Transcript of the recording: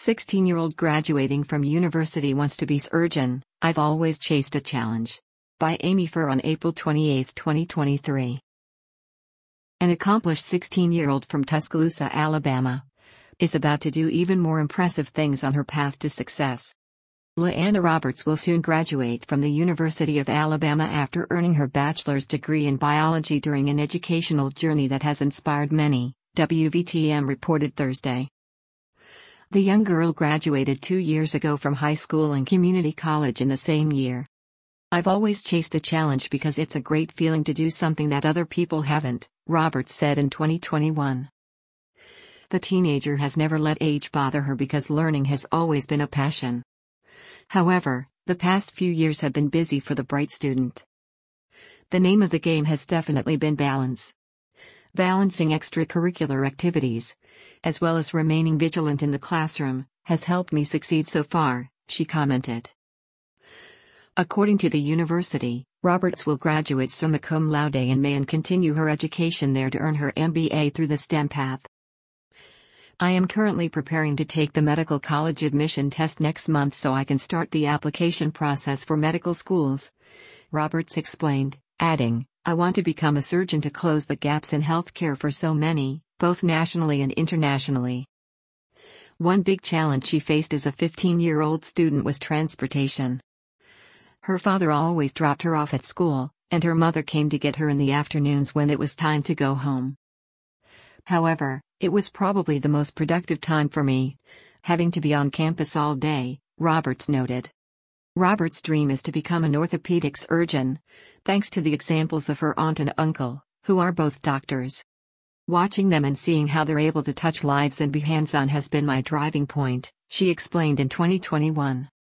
16-year-old graduating from university wants to be surgeon, I've always chased a challenge. By Amy Furr on April 28, 2023. An accomplished 16-year-old from Tuscaloosa, Alabama, is about to do even more impressive things on her path to success. LaAnna Roberts will soon graduate from the University of Alabama after earning her bachelor's degree in biology during an educational journey that has inspired many, WVTM reported Thursday. The young girl graduated 2 years ago from high school and community college in the same year. "I've always chased a challenge because it's a great feeling to do something that other people haven't," Roberts said in 2021. The teenager has never let age bother her because learning has always been a passion. However, the past few years have been busy for the bright student. The name of the game has definitely been balance. Balancing extracurricular activities, as well as remaining vigilant in the classroom, has helped me succeed so far, she commented. According to the university, Roberts will graduate summa cum laude in May and continue her education there to earn her MBA through the STEM path. "I am currently preparing to take the medical college admission test next month so I can start the application process for medical schools," Roberts explained, adding, "I want to become a surgeon to close the gaps in healthcare for so many, both nationally and internationally." One big challenge she faced as a 15-year-old student was transportation. Her father always dropped her off at school, and her mother came to get her in the afternoons when it was time to go home. "However, it was probably the most productive time for me, having to be on campus all day," Roberts noted. Roberts' dream is to become an orthopedic surgeon, thanks to the examples of her aunt and uncle, who are both doctors. "Watching them and seeing how they're able to touch lives and be hands-on has been my driving point," she explained in 2021.